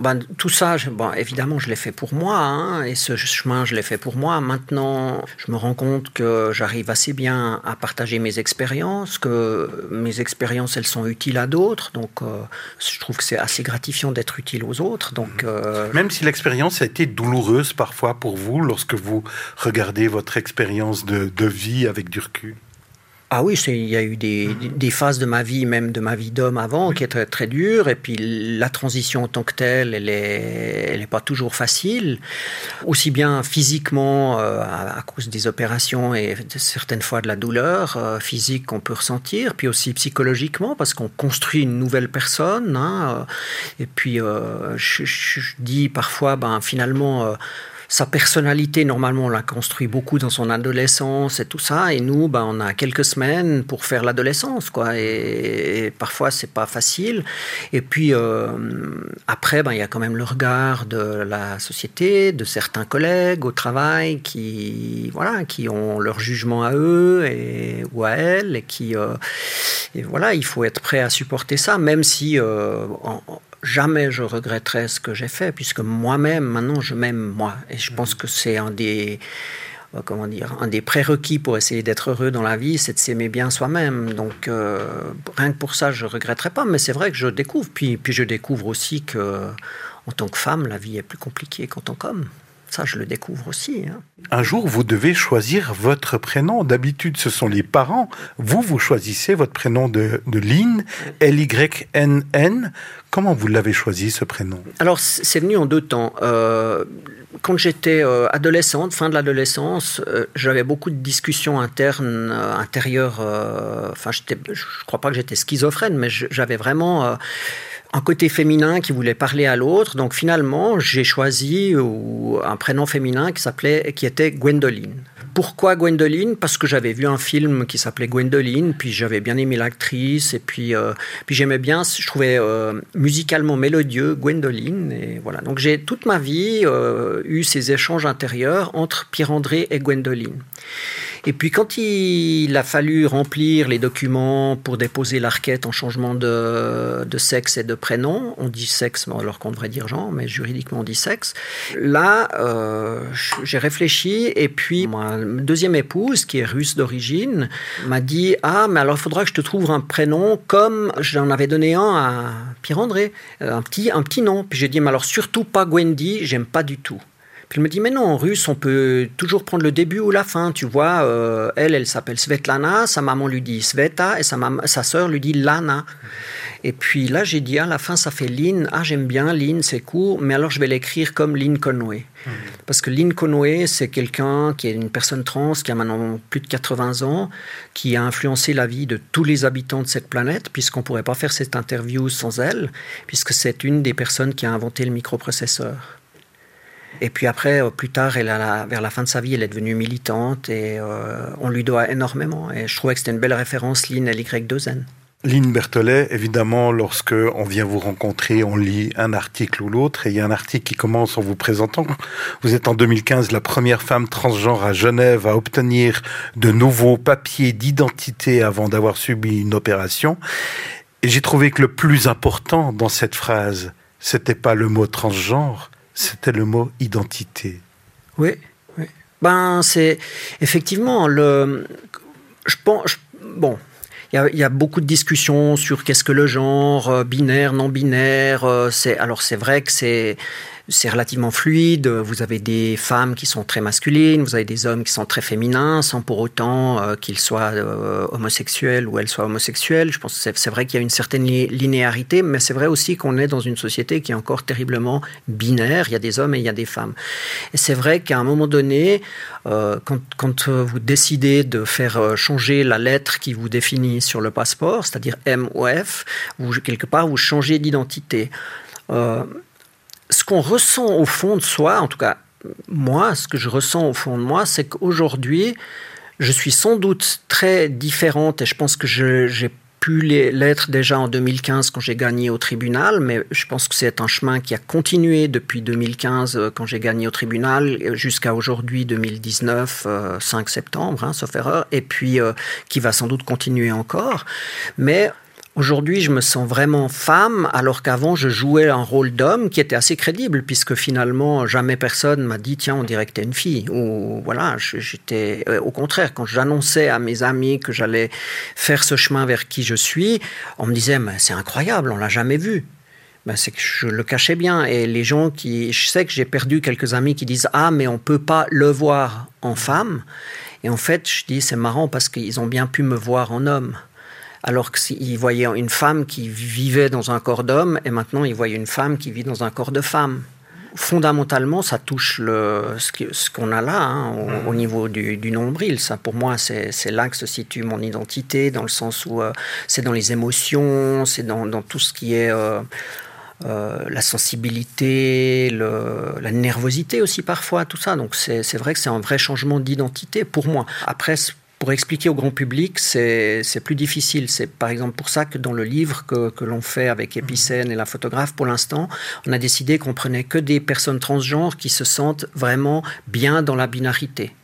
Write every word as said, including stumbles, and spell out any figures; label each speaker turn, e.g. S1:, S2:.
S1: Ben, tout ça, je, bon, évidemment, je l'ai fait pour moi, hein, et ce chemin, je l'ai fait pour moi. Maintenant, je me rends compte que j'arrive assez bien à partager mes expériences, que mes expériences, elles sont utiles à d'autres. Donc, euh, je trouve que c'est assez gratifiant d'être utile aux autres. Donc, euh,
S2: même si l'expérience a été douloureuse parfois pour vous, lorsque vous regardez votre expérience de, de vie avec du recul.
S1: Ah oui, c'est, il y a eu des, mmh. des phases de ma vie, même de ma vie d'homme avant, oui. qui étaient très, très dures. Et puis la transition en tant que telle, elle est, elle est pas toujours facile. Aussi bien physiquement, euh, à, à cause des opérations et certaines fois de la douleur euh, physique qu'on peut ressentir, puis aussi psychologiquement, parce qu'on construit une nouvelle personne. Hein, et puis, euh, je, je, je dis parfois, ben, finalement... Euh, Sa personnalité, normalement, on l'a construit beaucoup dans son adolescence et tout ça. Et nous, ben, on a quelques semaines pour faire l'adolescence, quoi. Et, et parfois, c'est pas facile. Et puis, euh, après, ben, il y a quand même le regard de la société, de certains collègues au travail qui, voilà, qui ont leur jugement à eux et, ou à elles. Et qui, euh, et voilà, il faut être prêt à supporter ça, même si... Euh, en, Jamais je regretterai ce que j'ai fait, puisque moi-même, maintenant, je m'aime moi. Et je pense que c'est un des, euh, comment dire, un des prérequis pour essayer d'être heureux dans la vie, c'est de s'aimer bien soi-même. Donc, euh, rien que pour ça, je ne regretterai pas. Mais c'est vrai que je découvre. Puis, puis je découvre aussi qu'en tant que femme, la vie est plus compliquée qu'en tant qu'homme. Ça, je le découvre aussi. Hein.
S2: Un jour, vous devez choisir votre prénom. D'habitude, ce sont les parents. Vous, vous choisissez votre prénom de, de Lynn, L Y N N. Comment vous l'avez choisi, ce prénom ? Alors,
S1: c'est venu en deux temps. Euh, quand j'étais euh, adolescente, fin de l'adolescence, euh, j'avais beaucoup de discussions internes, euh, intérieures. Euh, enfin, j'étais, je ne crois pas que j'étais schizophrène, mais j'avais vraiment... Euh, un côté féminin qui voulait parler à l'autre. Donc finalement, j'ai choisi un prénom féminin qui s'appelait, qui était Gwendoline. Pourquoi Gwendoline ? Parce que j'avais vu un film qui s'appelait Gwendoline, puis j'avais bien aimé l'actrice, et puis, euh, puis j'aimais bien, je trouvais euh, musicalement mélodieux Gwendoline. Et voilà. Donc j'ai toute ma vie euh, eu ces échanges intérieurs entre Pierre-André et Gwendoline. Et puis quand il a fallu remplir les documents pour déposer la requête en changement de, de sexe et de prénom, on dit sexe alors qu'on devrait dire genre, mais juridiquement on dit sexe, là euh, j'ai réfléchi et puis ma deuxième épouse, qui est russe d'origine, m'a dit « Ah, mais alors il faudra que je te trouve un prénom comme j'en avais donné un à Pierre-André, un petit, un petit nom. » Puis j'ai dit « Mais alors surtout pas Gwendy, j'aime pas du tout. » Puis il me dit, mais non, en russe, on peut toujours prendre le début ou la fin, tu vois. Euh, elle, elle s'appelle Svetlana, sa maman lui dit Sveta, et sa, mam- sa sœur lui dit Lana. Et puis là, j'ai dit, à la fin, ça fait Lynn. Ah, j'aime bien Lynn, c'est court, mais alors je vais l'écrire comme Lynn Conway. Mmh. Parce que Lynn Conway, c'est quelqu'un qui est une personne trans, qui a maintenant plus de quatre-vingts ans, qui a influencé la vie de tous les habitants de cette planète, puisqu'on ne pourrait pas faire cette interview sans elle, puisque c'est une des personnes qui a inventé le microprocesseur. Et puis après, plus tard, elle a la, vers la fin de sa vie, elle est devenue militante et euh, on lui doit énormément. Et je trouvais que c'était une belle référence, Lynn L Y deux N.
S2: Lynn Berthollet, évidemment, lorsque on vient vous rencontrer, on lit un article ou l'autre, et il y a un article qui commence en vous présentant. Vous êtes en deux mille quinze la première femme transgenre à Genève à obtenir de nouveaux papiers d'identité avant d'avoir subi une opération. Et j'ai trouvé que le plus important dans cette phrase, c'était pas le mot transgenre, c'était le mot identité.
S1: Oui, oui. Ben, c'est effectivement le. Je pense. Je, bon. Il y, a, il y a beaucoup de discussions sur qu'est-ce que le genre, euh, binaire, non-binaire. Euh, c'est, alors, c'est vrai que c'est. C'est relativement fluide, vous avez des femmes qui sont très masculines, vous avez des hommes qui sont très féminins, sans pour autant euh, qu'ils soient euh, homosexuels ou elles soient homosexuelles. Je pense que c'est, c'est vrai qu'il y a une certaine li- linéarité, mais c'est vrai aussi qu'on est dans une société qui est encore terriblement binaire, il y a des hommes et il y a des femmes. Et c'est vrai qu'à un moment donné, euh, quand, quand vous décidez de faire changer la lettre qui vous définit sur le passeport, c'est-à-dire M ou F, vous, quelque part vous changez d'identité. Euh, Ce qu'on ressent au fond de soi, en tout cas moi, ce que je ressens au fond de moi, c'est qu'aujourd'hui, je suis sans doute très différente et je pense que je, j'ai pu l'être déjà en deux mille quinze quand j'ai gagné au tribunal, mais je pense que c'est un chemin qui a continué depuis deux mille quinze quand j'ai gagné au tribunal jusqu'à aujourd'hui deux mille dix-neuf, euh, cinq septembre, hein, sauf erreur, et puis euh, qui va sans doute continuer encore. Mais Aujourd'hui, je me sens vraiment femme, alors qu'avant, je jouais un rôle d'homme qui était assez crédible, puisque finalement, jamais personne m'a dit « Tiens, on dirait que t'es une fille ». Ou voilà, j'étais... Au contraire, quand j'annonçais à mes amis que j'allais faire ce chemin vers qui je suis, on me disait « C'est incroyable, on l'a jamais vu ». Ben, c'est que je le cachais bien. Et les gens qui... Je sais que j'ai perdu quelques amis qui disent « Ah, mais on peut pas le voir en femme ». Et en fait, je dis « C'est marrant parce qu'ils ont bien pu me voir en homme ». Alors qu'ils voyaient une femme qui vivait dans un corps d'homme, et maintenant ils voient une femme qui vit dans un corps de femme. Fondamentalement, ça touche le, ce qu'on a là, hein, au, au niveau du, du nombril. Ça, pour moi, c'est, c'est là que se situe mon identité, dans le sens où euh, c'est dans les émotions, c'est dans, dans tout ce qui est euh, euh, la sensibilité, le, la nervosité aussi parfois, tout ça. Donc c'est, c'est vrai que c'est un vrai changement d'identité pour moi. Après, pour expliquer au grand public, c'est, c'est plus difficile. C'est par exemple pour ça que dans le livre que, que l'on fait avec Épicène et la photographe, pour l'instant, on a décidé qu'on prenait que des personnes transgenres qui se sentent vraiment bien dans la binarité.